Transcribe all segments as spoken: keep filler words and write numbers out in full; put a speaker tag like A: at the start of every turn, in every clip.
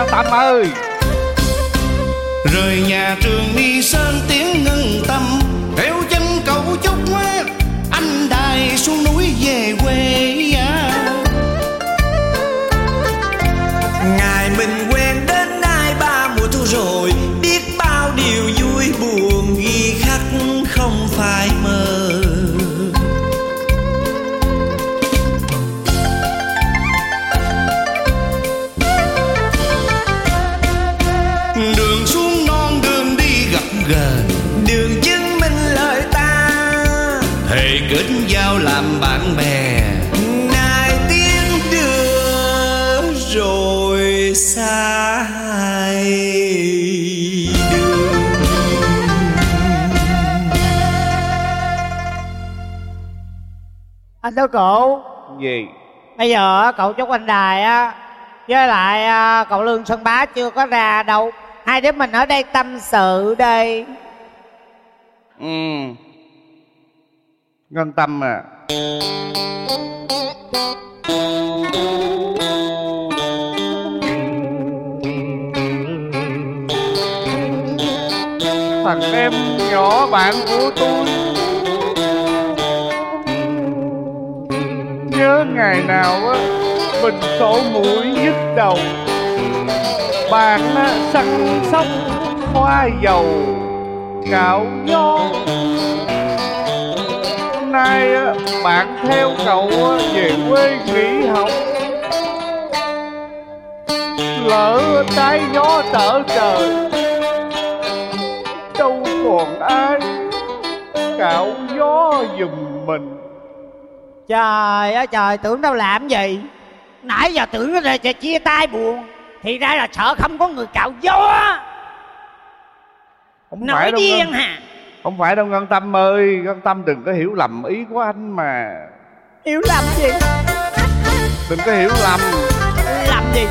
A: Ngân Tâm ơi.
B: Rời nhà trường đi sơn tiếng Ngân Tâm, theo chân cậu chốc anh đài xuống núi về quê.
C: Ngày mình quen đến nay ba mùa thu rồi, biết bao điều vui buồn ghi khắc không phải mơ.
B: Đường xuống non đường đi gặp gờn,
C: đường chứng minh lời ta,
B: thề kết giao làm bạn bè.
C: nay tiếng đưa rồi xa hai đường.
D: Anh Tứ Cụ.
A: Gì?
D: Bây giờ cậu Trúc Anh Đài á với lại à, cậu Lương Sơn Bá chưa có ra đâu. Hai đứa mình ở đây tâm sự đây.
A: Ừ. Ngân Tâm à, thằng em nhỏ bạn của tôi nhớ ngày nào á mình sổ mũi nhức đầu, bạn á săn sóc hoa dầu cạo gió. Nay á bạn theo cậu á về quê nghỉ học, lỡ trái gió trở trời đâu còn ai cạo gió giùm mình.
D: Trời ơi trời, tưởng đâu làm gì. Nãy giờ tưởng là sẽ chia tay buồn, thì ra là sợ không có người cạo gió.
A: Không
D: nói
A: phải đâu
D: điên
A: Ngân,
D: hả?
A: không phải đâu Ngân Tâm ơi. Ngân Tâm đừng có hiểu lầm ý của anh mà.
D: Hiểu lầm gì?
A: Đừng có hiểu lầm.
D: Làm gì?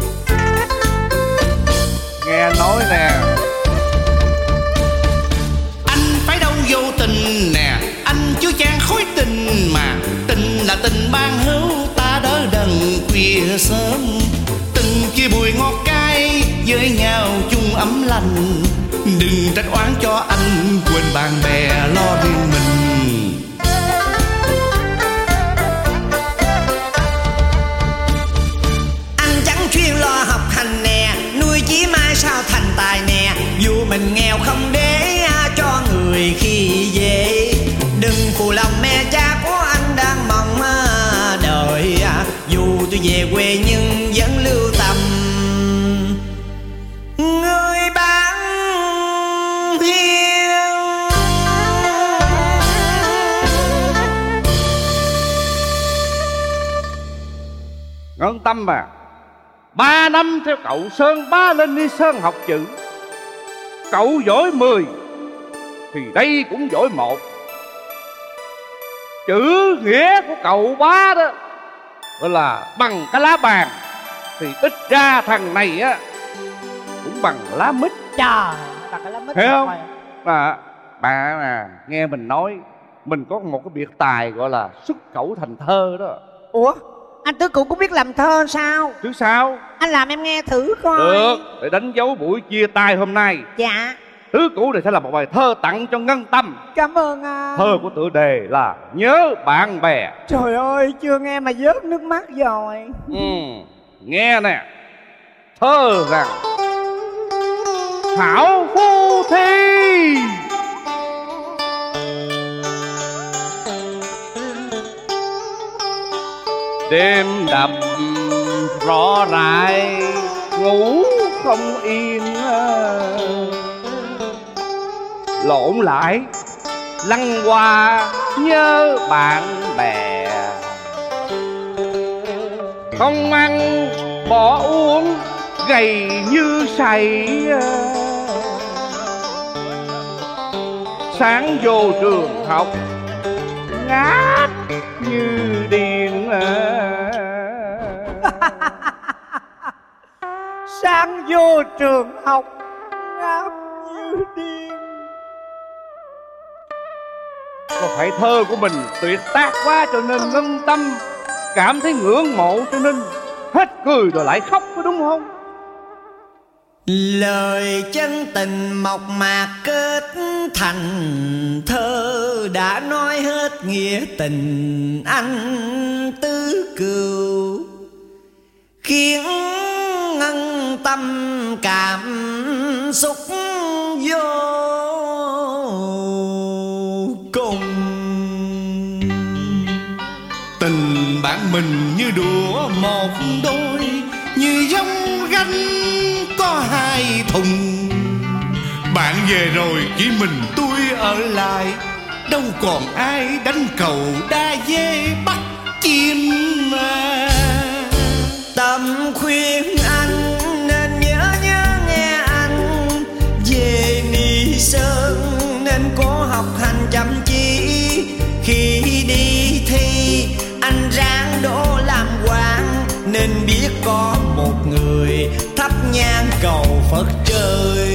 A: Nghe anh nói nè.
B: Anh phải đâu vô tình nè, anh chưa chan khối tình mà. Tình là tình ban hữu ta đỡ đần khuya sớm, tình chia bùi ngọt cay với nhau chung ấm lành. Đừng trách oán cho anh quên bạn bè lo riêng mình.
C: Anh chẳng chuyên lo học hành nè, nuôi chí mai sao thành tài nè. Dù mình nghèo không để cho người khi về, đừng phụ lòng mẹ cha của anh đang mong đợi. Dù tôi về quê nhưng vẫn lưu tâm người bạn hiền.
A: Ngân Tâm à, ba năm theo cậu Sơn Bá lên đi Sơn học chữ, cậu giỏi mười thì đây cũng giỏi một. Chữ nghĩa của cậu Bá đó gọi là bằng cái lá bàn, thì ít ra thằng này á cũng bằng lá mít.
D: Trời, bằng cái lá mít.
A: Hiểu không? Mà bà mà nghe mình nói, mình có một cái biệt tài gọi là xuất khẩu thành thơ đó.
D: Ủa, anh Tứ Cụ cũng biết làm thơ sao?
A: Chứ sao?
D: Anh làm em nghe thử coi.
A: Được, để đánh dấu buổi chia tay hôm nay,
D: Dạ.
A: Tứ Cụ này sẽ là một bài thơ tặng cho Ngân Tâm.
D: Cảm ơn anh.
A: Thơ của tựa đề là Nhớ Bạn Bè.
D: Trời ơi, chưa nghe mà vớt nước mắt rồi.
A: Ừ, nghe nè. Thơ rằng Hảo phu thi đêm đập rõ rại, ngủ không yên, lộn lại lăn qua nhớ bạn bè. Không ăn bỏ uống gầy như sầy, sáng vô trường học ngáp như điên.
D: Sáng vô trường học ngáp như điên.
A: Có phải thơ của mình tuyệt tác quá cho nên Ngân Tâm cảm thấy ngưỡng mộ, cho nên hết cười rồi lại khóc, có đúng không?
C: Lời chân tình mộc mạc kết thành thơ, đã nói hết nghĩa tình anh tứ cừu, khiến ngân tâm cảm xúc vô cùng.
B: Tình bạn mình như đũa một đôi, như dông gánh có hai thùng. Bạn về rồi chỉ mình tôi ở lại, đâu còn ai đánh cầu đa dê bắt chim mà.
C: Tâm khuyên anh nên nhớ nhớ nghe anh, về Ni Sơn nên cố học hành chăm chỉ. Khi đi thi anh ráng đỗ làm quan, nên biết có một người thắp nhang cầu Phật trời.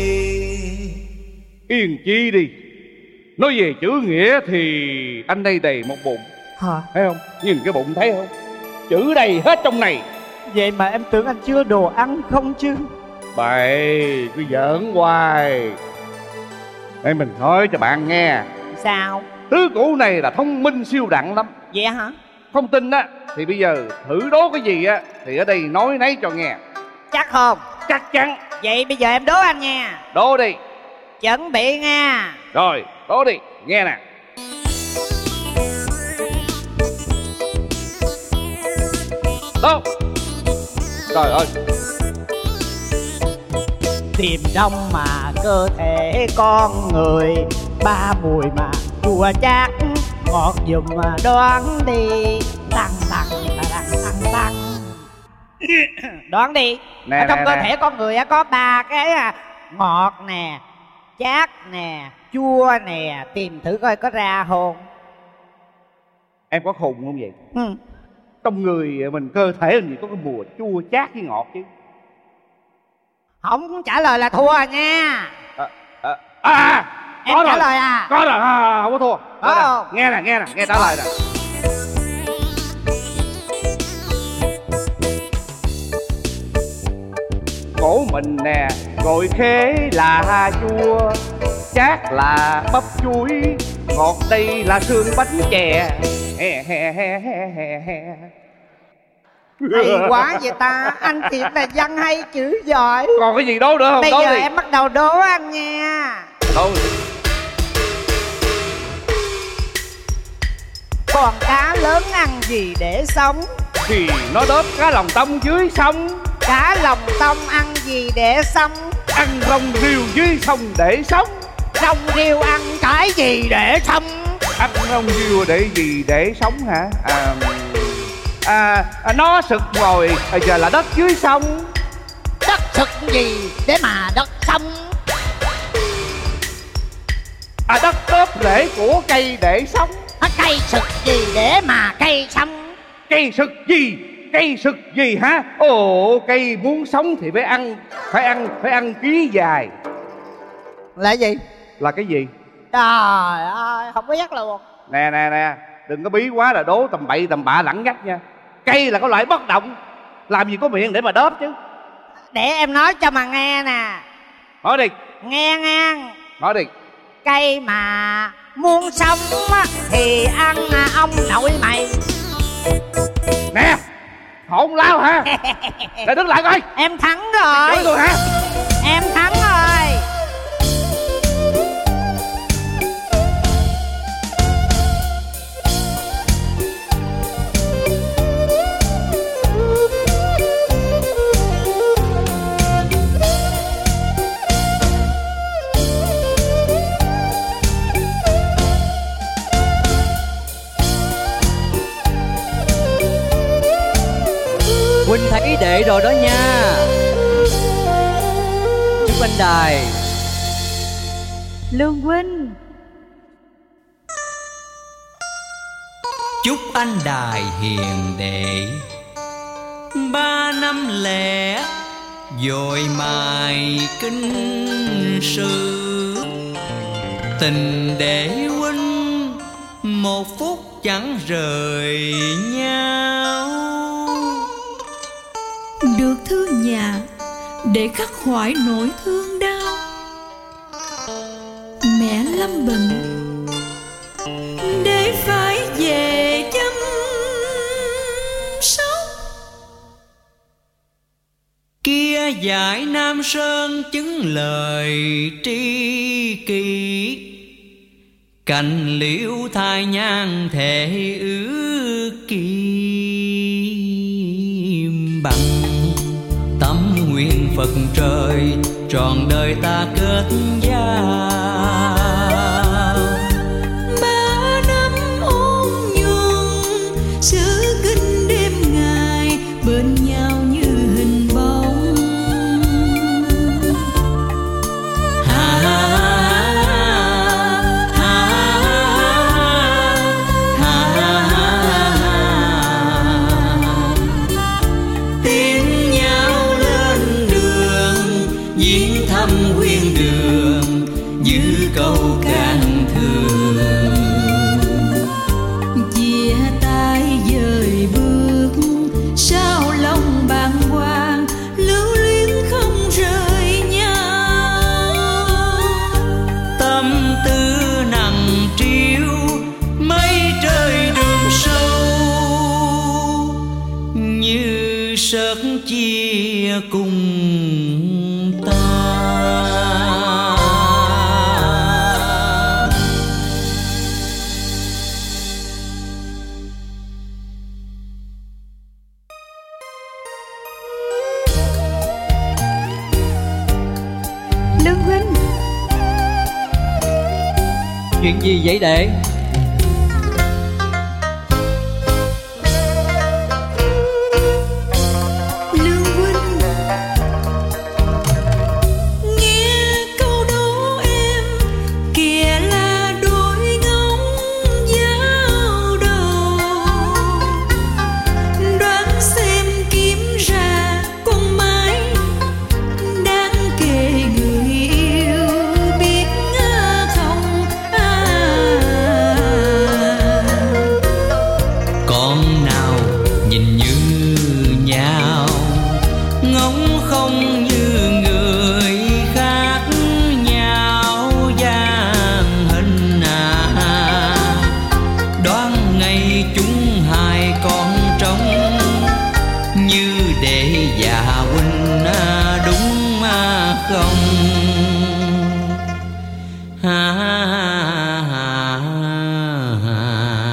A: Yên chi đi. Nói về chữ nghĩa thì anh đây đầy một bụng.
D: Hả?
A: Thấy không? Nhìn cái bụng thấy không? Chữ đầy hết trong này.
D: Vậy mà em tưởng anh chưa đồ ăn không chứ.
A: Bậy, cứ giỡn hoài. Để mình nói cho bạn nghe.
D: Sao?
A: Tứ cũ này là thông minh siêu đẳng lắm.
D: Vậy hả?
A: Không tin á thì bây giờ thử đố cái gì á thì ở đây nói nấy cho nghe.
D: Chắc không?
A: Chắc chắn.
D: Vậy bây giờ em đố anh nha.
A: Đố đi.
D: Chuẩn bị nha.
A: Rồi, đố đi, nghe nè. Đố. Trời ơi.
D: Tìm trong mà cơ thể con người, ba mùi mà chua chát, ngọt dùm mà đoán đi. Tăng tăng tăng tăng tăng. Đoán đi.
A: Nè,
D: ở trong
A: nè,
D: cơ
A: nè.
D: thể con người á có ba cái à, ngọt nè, chát nè, chua nè. Tìm thử coi có ra không.
A: Em có khùng không vậy?
D: Ừ.
A: Trong người mình cơ thể làm gì có cái mùa chua chát với ngọt chứ.
D: Không trả lời là thua nha.
A: À, à, à
D: Em
A: có
D: trả
A: rồi.
D: lời à?
A: Có rồi, à, không có thua.
D: Có
A: Đó
D: không?
A: nè, nghe nè, nghe nè, nghe trả lời nè. Cổ mình nè, gọi khế là chua, chát là bắp chuối, ngọt đây là xương bánh chè. He he he he he he.
D: Hay quá vậy ta. Anh thiệt là văn hay chữ giỏi.
A: Còn cái gì đố nữa không?
D: Bây
A: Đố
D: giờ
A: đi.
D: em bắt đầu đố anh nha.
A: Đố.
D: Con cá lớn ăn gì để sống?
A: Thì nó đớp cá lòng tông dưới sông,
D: Cá lòng tông ăn gì để sống?
A: ăn rong rêu dưới sông để sống.
D: Rong rêu ăn cái gì để sống?
A: Ăn rong rêu để gì để sống hả? À, à, à nó sực ngồi à, giờ là đất dưới sông.
D: Đất sực gì để mà đất sống?
A: À đất đớp rễ của cây để sống.
D: Nó cây sực gì để mà cây sống?
A: Cây sực gì? Cây sực gì hả? Ồ, cây muốn sống thì phải ăn, phải ăn, phải ăn ký dài.
D: Là gì?
A: Là cái gì?
D: Trời ơi, không biết luôn.
A: Nè nè nè, đừng có bí quá là đố tầm bậy tầm bạ lẳng nhắc nha. Cây là có loại bất động, làm gì có miệng để mà đớp chứ.
D: Để em nói cho mà nghe nè.
A: Nói đi.
D: Nghe nghe.
A: Nói đi.
D: Cây mà muốn sống á, thì ăn ông nội mày.
A: Nè, hỗn lao hả? Để đứng lại coi.
D: Em thắng rồi.
A: Chửi tôi hả?
D: Em thắng rồi.
E: Huynh thấy đệ rồi đó nha. Chúc anh Đài.
F: Lương huynh.
C: Chúc anh Đài hiền đệ ba năm lẻ dội mài kinh sư. Tình đệ huynh một phút chẳng rời nhau.
F: Được thưa nhà, để khắc khoải nỗi thương đau. Mẹ lâm bệnh để phải về chăm sóc.
E: Kia dải Nam Sơn chứng lời tri kỷ, cành liễu thai nhang thể ước kim bằng. Tâm nguyện Phật trời trọn đời ta kết giao.
F: Ba năm ôn nhuần giữ kinh đêm ngày bên nhau như hình bóng.
E: Ha ha ha ha ha ha.
F: Tiến nhau lên đường viếng thăm huyên đường như câu can thường. Chia tay dời bước sao lòng bàng hoàng lưu luyến không rời nhau.
E: Tâm tư nặng trĩu mây trời đường sâu, như sớt chia cùng ta.
G: Lương huynh,
E: Chuyện gì vậy đệ?
F: Lương huynh nghe câu đố em, kìa là đôi ngóng giao đầu. Đoán xem kiếm ra con mái đáng kề người yêu biết không? À,
E: Con nào nhìn như nhau, ngóng không như người khác nhau dáng hình à. Đoán ngày chúng hai con trông như để già huynh à, đúng à không? Ha ha ha ha.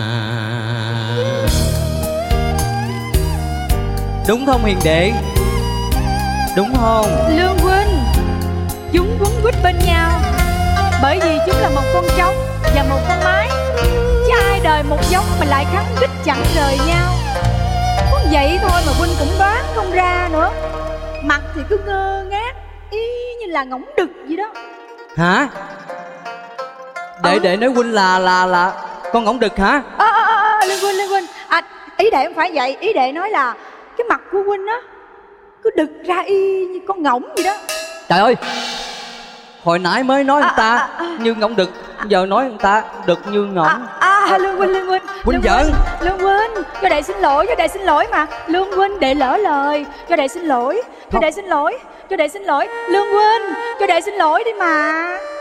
E: Đúng không hiền đệ? Đúng không?
G: Lương huynh, chúng quấn quýt bên nhau bởi vì chúng là một con trống và một con mái, chứ ai đời một giống mà lại khăng khít chẳng rời nhau. Có vậy thôi mà huynh cũng đoán không ra nữa. Mặt thì cứ ngơ ngác y như là ngỗng đực vậy đó.
E: Hả? Đệ
G: Ờ.
E: đệ nói huynh là là là con ngỗng đực hả?
G: Ơ ơ ơ Lương huynh, Lương huynh, à, ý đệ không phải vậy. Ý đệ nói là cái mặt của huynh á cứ đực ra y như con ngỗng vậy đó.
E: Trời ơi, hồi nãy mới nói
G: À,
E: người ta
G: à, à,
E: như ngỗng đực, giờ nói người ta đực như ngỗng.
G: À, à Lương huynh, Lương huynh,
E: Huynh
G: Lương
E: giỡn.
G: Lương huynh, cho đệ xin lỗi, cho đệ xin lỗi mà. Lương huynh, đệ lỡ lời, cho đệ xin lỗi, cho
E: Không.
G: đệ xin lỗi, cho đệ xin lỗi. Lương huynh, cho đệ xin lỗi đi mà.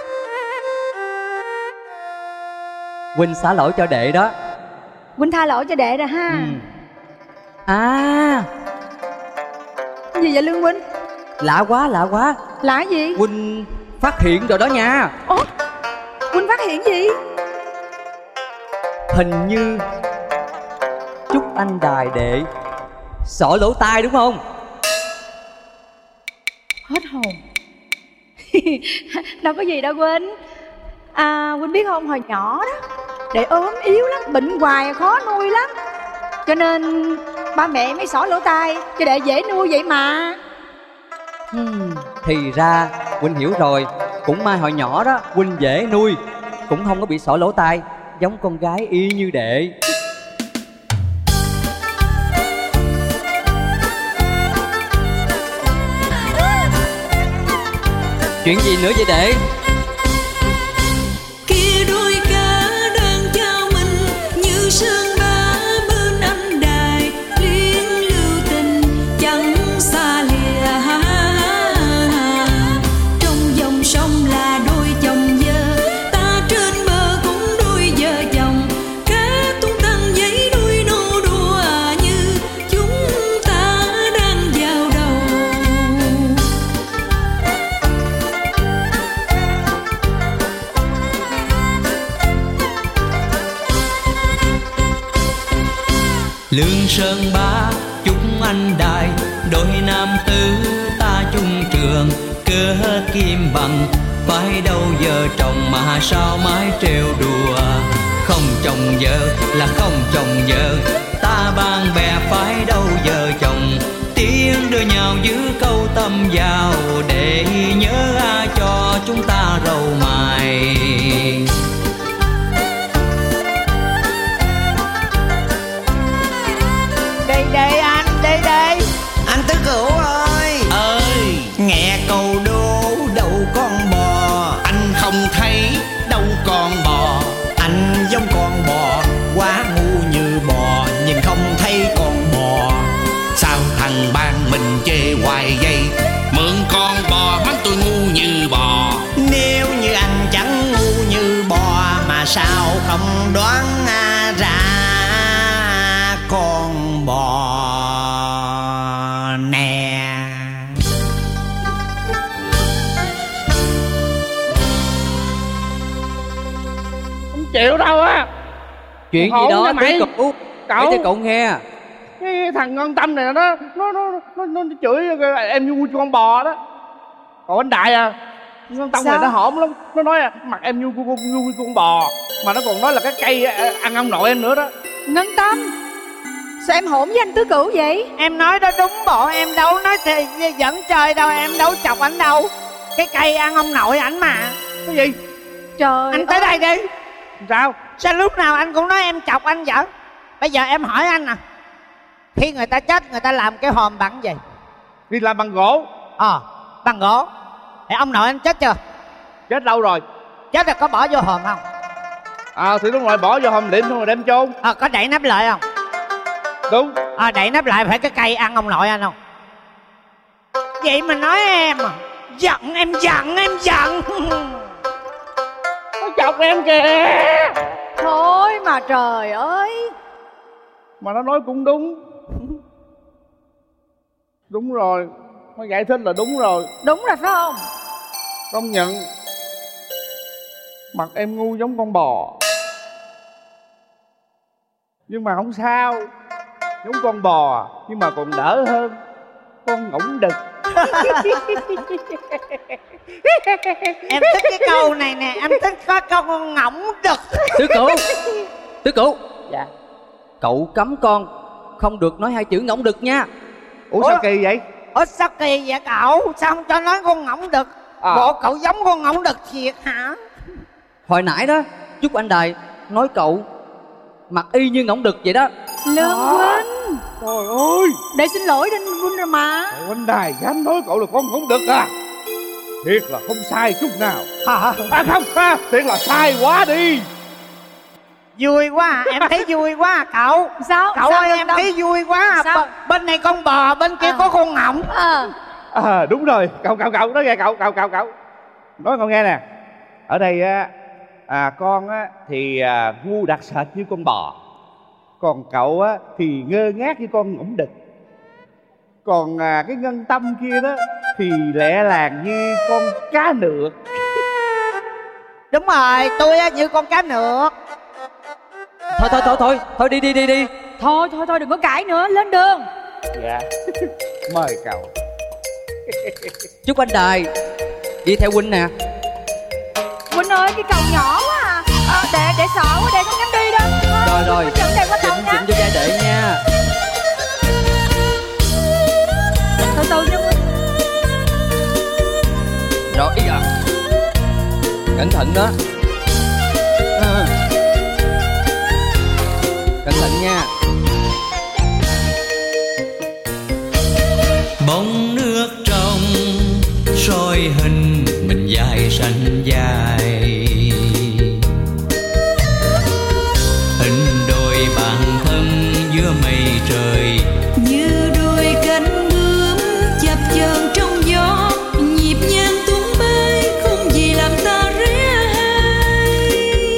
E: Huynh xá lỗi cho đệ đó.
G: Huynh tha lỗi cho đệ rồi ha.
E: Ừ. À,
G: Cái gì vậy Lương huynh?
E: lạ quá lạ quá.
G: Là cái gì?
E: Huynh phát hiện rồi đó nha.
G: Ủa? Huynh phát hiện gì?
E: Hình như chúc anh đài đệ sọ lỗ tai đúng không?
G: Hết hồn. Đâu có gì đâu huynh. À, huynh biết không, hồi nhỏ đó đệ ốm yếu lắm, bệnh hoài khó nuôi lắm, cho nên ba mẹ mới xỏ lỗ tai cho đệ dễ nuôi vậy mà.
E: Hmm, thì ra huynh hiểu rồi. Cũng may hồi nhỏ đó huynh dễ nuôi, cũng không có bị sọ lỗ tai, giống con gái y như đệ. Chuyện gì nữa vậy đệ?
F: kia đôi cá đang trao mình như sơn bá bên anh đài, luyến lưu tình chẳng xa lìa.
H: Lương Sơn Ba chúc anh đài, đôi nam tử ta chung trường, cớ kim bằng phải đâu giờ chồng mà sao mãi trêu đùa. Không chồng vợ là không chồng vợ, ta bạn bè phải đâu giờ chồng. Tiếng đưa nhau giữ câu tâm vào, để nhớ cho chúng ta râu mài.
D: Đi đi anh, đi đi.
C: Anh Tứ Cửu ơi,
B: ơi
C: nghe câu đố đâu con bò.
B: anh không thấy đâu con bò.
C: Anh giống con bò, quá ngu như bò, nhưng không thấy con bò.
B: Sao thằng Ban mình chê hoài vậy, mượn con bò mắng tôi ngu như bò.
C: Nếu như anh chẳng ngu như bò, mà sao không đoán ra con bò nè.
A: Không chịu đâu á.
E: Chuyện
A: Khổ
E: gì đó
A: nha mày.
E: Tứ Cửu,
A: Cậu.
E: kể cho cậu nghe.
A: Cái thằng Ngân Tâm này nó nó nó nó, nó chửi em như con bò đó. Còn anh Đại à, Ngân Tâm này nó hổm lắm. Nó nói à, mặt em như con, như con bò, mà nó còn nói là cái cây ăn ông nội em nữa đó.
G: Ngân Tâm, sao em hỗn với anh Tứ Cửu vậy?
D: Em nói đó đúng bộ, em đâu nói thì dẫn chơi đâu, em đâu chọc ảnh đâu. Cái cây ăn ông nội ảnh mà.
A: Cái gì?
G: Trời
D: Anh tới
G: ơi.
D: đây đi.
A: Sao?
D: Sao lúc nào anh cũng nói em chọc anh vậy? Bây giờ em hỏi anh nè, khi người ta chết người ta làm cái hòm bằng gì?
A: Đi làm bằng gỗ.
D: Ờ, bằng gỗ. Thì ông nội anh chết chưa?
A: Chết lâu rồi.
D: Chết rồi có bỏ vô hòm không?
A: À thì đúng rồi, bỏ vô hòm liệm xong rồi đem chôn.
D: Ờ, có đậy nắp lại không?
A: Đúng.
D: Ờ, đậy nắp lại phải cái cây ăn ông nội anh không? Vậy mà nói em à, giận em giận em giận.
A: Nó chọc em kìa.
G: Thôi mà trời ơi.
A: Mà nó nói cũng đúng. Đúng rồi, nó giải thích là đúng rồi.
G: Đúng rồi phải không?
A: Công nhận. Mặt em ngu giống con bò, nhưng mà không sao. Giống con bò nhưng mà còn đỡ hơn con ngỗng đực.
D: Em thích cái câu này nè, em thích có câu con ngỗng đực.
E: Tứ Cửu, Tứ Cửu,
D: Dạ.
E: cậu cấm con không được nói hai chữ ngỗng đực nha.
A: Ủa,
D: Ủa?
A: sao kỳ vậy?
D: Ủa sao kỳ vậy cậu? Sao không cho nói con ngỗng đực?
A: À.
D: Bộ cậu giống con ngỗng đực thiệt hả?
E: Hồi nãy đó Chúc Anh Đài nói cậu mặt y như ngỗng đực vậy đó.
G: Lương Huynh,
A: Trời ơi,
G: để xin lỗi Đinh Huynh rồi mà.
A: cậu anh Đài dám nói cậu là con ngỗng đực à? Thiệt là không sai chút nào.
D: Hả?
A: À không, à, thiệt là sai quá đi.
D: Vui quá à, em thấy vui quá à cậu.
G: Sao?
D: Cậu
G: Sao
D: ơi
G: Ngân
D: em
G: Tâm?
D: thấy vui quá à.
G: Sao?
D: Bên, bên này con bò, bên kia
G: À.
D: có con ngỗng.
G: Ờ.
A: À đúng rồi, cậu cậu cậu nói nghe cậu cậu cậu cậu nói cậu nghe nè. Ở đây á, à, con á thì à, ngu đặc sệt như con bò, còn cậu á thì ngơ ngác như con ngỗng đực. Còn à, cái Ngân Tâm kia đó thì lẹ làng như con cá nược.
D: Đúng rồi, tôi á như con cá nược.
E: Thôi thôi thôi thôi, thôi đi đi đi đi.
G: Thôi thôi thôi đừng có cãi nữa, lên đường.
A: Dạ. Mời cậu.
E: Chúc Anh Đài đi theo huynh nè.
G: Huynh ơi, cái cầu nhỏ quá à. À để để sợ quá, để con nhắm đi đó.
E: Rồi rồi,
G: Huynh dẫn đèn qua
E: chỉnh
G: cầu nha.
E: chỉnh cho giai đệ nha.
G: Từ từ nha Huynh.
E: Rồi ý à, cẩn thận đó. À. Cẩn thận nha.
H: Bóng nước trong soi hình mình dài xanh dài, hình đôi bạn thân giữa mây trời.
F: như đôi cánh bướm chập chờn trong gió, nhịp nhàng tung bay không gì làm ta rẽ hai.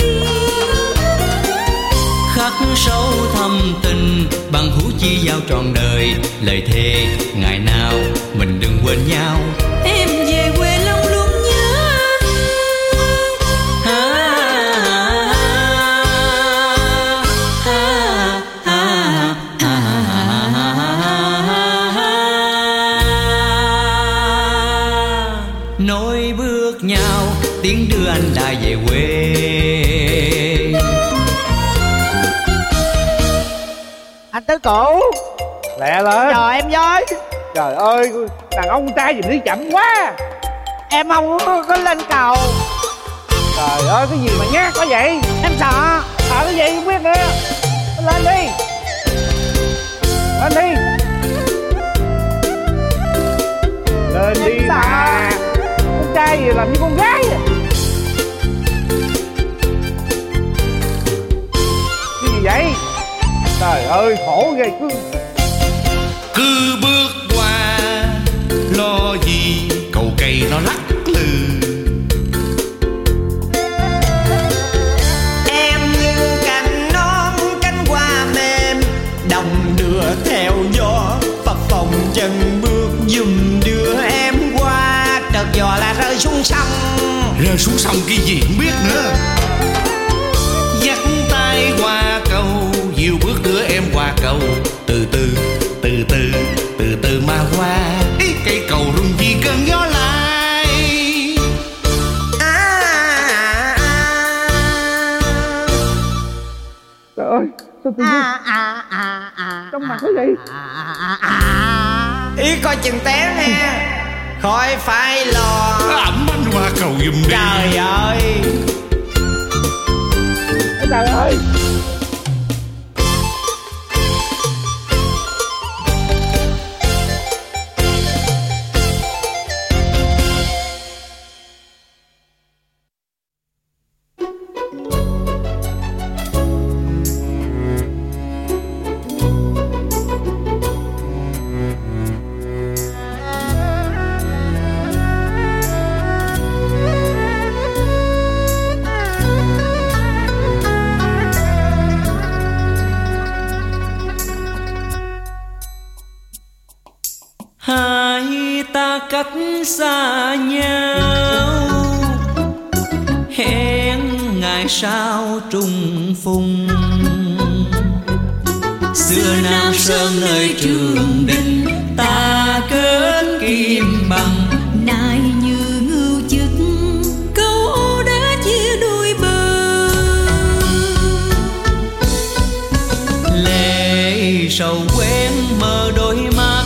H: Khắc sâu thâm tình bằng hữu chi giao trọn đời, lời thề ngày nào mình đừng quên nhau.
F: Em về quê lòng luôn nhớ.
H: Ha, ha, ha, ha, ha. nhau, tiếng đưa anh Đại về quê.
D: Anh Tứ Cụ,
A: Lẹ lên.
D: chờ em với.
A: Trời ơi, đàn ông trai gì mà đi chậm quá.
D: Em không có, có lên cầu.
A: Trời ơi, cái gì mà nhát quá vậy?
D: Em sợ.
A: Sợ cái gì không biết nữa. Lên đi. Lên đi. Lên
D: Em
A: đi
D: sợ.
A: mà. Con trai gì làm như con gái vậy? Cái gì vậy? Trời ơi, khổ ghê. Cứ
B: Cứ bước qua lo gì cầu cây nó lắc lư.
C: Em như cành non cánh hoa mềm, đồng đưa theo gió phập phồng chân bước dùm đưa em qua. Đợt gió là rơi xuống sông.
B: Rơi xuống sông cái gì không biết nữa. Dắt tay qua cầu, dìu bước đưa em qua cầu. Từ từ, từ từ, từ từ mà qua. Ý, cây cầu rung vì cơn gió lại.
C: À, à, à.
A: trời ơi, sao tự nhiên
D: À, à, à, à,
A: trong mặt cái gì?
D: à, à, à.
C: Ý coi chừng té nghe, khỏi phải lo.
B: Ẩm anh qua cầu giùm đi.
C: Trời ơi.
A: Trời ơi.
H: Hai ta cách xa nhau, hẹn ngày sau trùng phùng. Xưa Nam Sơn nơi Trường Đình, ta kết kim bằng.
F: Nay như ngưu chức, câu đã chia đôi bờ.
H: Lệ sầu quen mờ đôi mắt,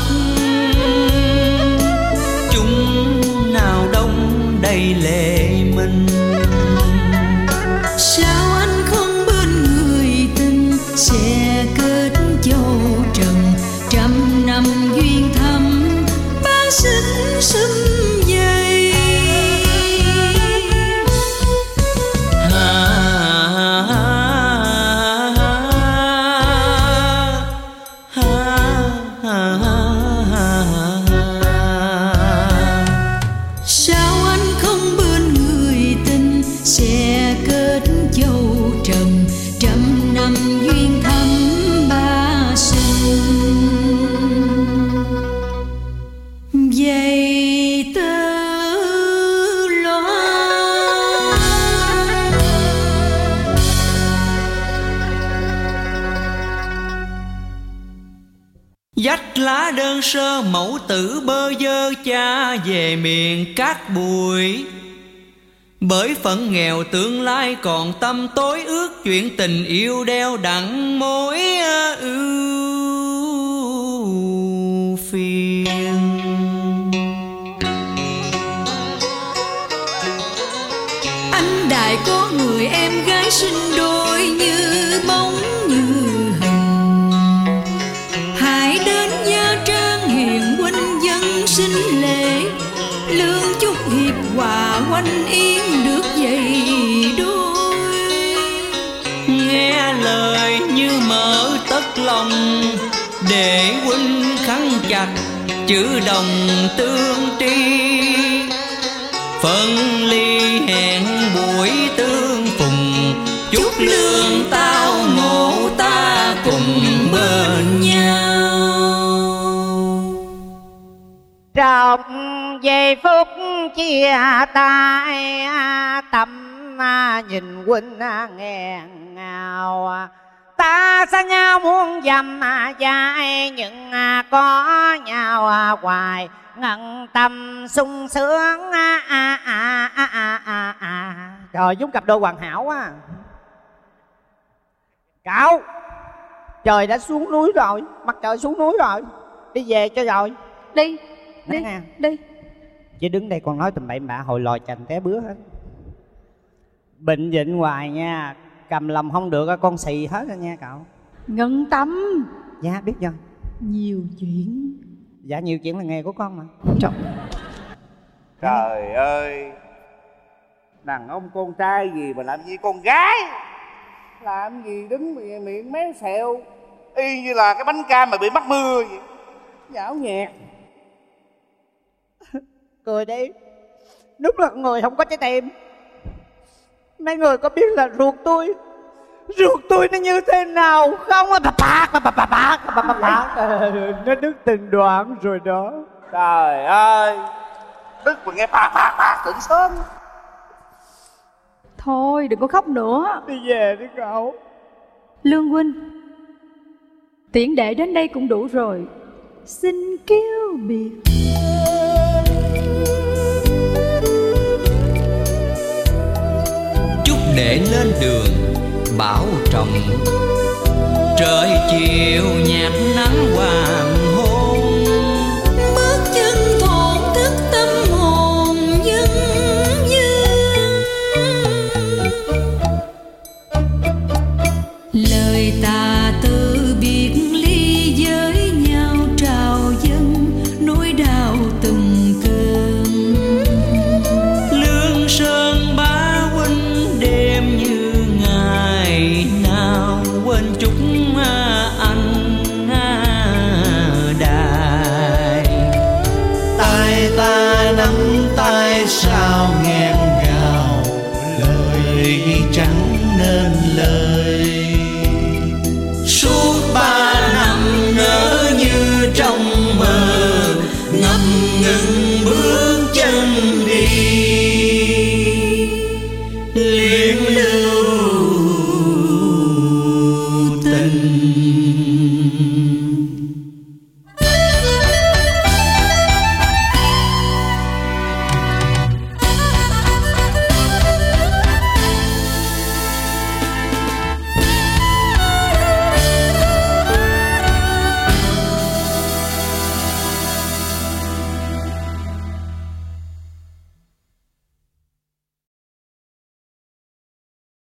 H: chúng nào đông đầy lệ mình.
F: Sao anh không bên người tình, sẽ kết châu trần. Trăm năm duyên thắm, ba sinh sum dày.
H: Ha, ha, ha, ha, ha.
F: Sao anh không bên người tình, sẽ kết châu trần. Trăm năm duyên thắm, ba sinh dây tơ loa.
H: Dách lá đơn sơ mẫu tử bơ vơ cha về miền cát bụi. Bởi phận nghèo tương lai còn tâm tối ước, chuyện tình yêu đeo đặng mối ưu phiền.
F: Anh Đại có người em gái sinh đôi như bóng như hình. Hãy đến Nha Trang hiền huynh dân sinh lễ. Lương chúc hiệp hòa quanh yên được dày đôi.
H: Nghe lời như mở tất lòng, để huynh khăn chặt chữ đồng tương tri. Phân ly hẹn buổi tương phùng, chúc lương tao ngộ ta cùng bên nhau.
D: Trong giây phút chia tay, tâm nhìn huynh nghẹn ngào. Ta xa nhau muôn dặm mà dài, nhưng có nhau hoài ngần tâm sung sướng. À, à, à, à, à, à, à. Trời, giống cặp đôi hoàn hảo quá. Cậu, trời đã xuống núi rồi, mặt trời xuống núi rồi, đi về cho rồi.
G: Đi,
D: Nè
G: đi,
D: nè.
G: đi.
D: Chứ đứng đây con nói tầm bậy bạ hồi lòi chành té bứa hết. Bệnh vịnh hoài nha, cầm lòng không được con xì hết rồi nha cậu.
G: Ngân tâm.
D: Dạ biết chưa?
G: Nhiều chuyện.
D: Dạ nhiều chuyện là nghề của con mà.
G: Trời.
A: Trời ơi, đàn ông con trai gì mà làm gì con gái, làm gì đứng miệng, miệng méo xẹo y như là cái bánh cam mà bị mắc mưa vậy, nhão nhẹt.
D: Cười đi, đúng là người không có trái tim. Mấy người có biết là ruột tôi, ruột tôi nó như thế nào không? Bà bạc, bà bạc, bà bạc, bà bạc, nó đứt từng đoạn rồi đó.
A: Trời ơi, đứt mà nghe bạc bạc bạc tỉnh sớm.
G: Thôi đừng có khóc nữa.
D: Đi về đi cậu.
G: Lương huynh, tiễn đệ đến đây cũng đủ rồi, xin kêu biệt.
H: Chúc đệ lên đường bảo trọng, trời chiều nhạt nắng hoàng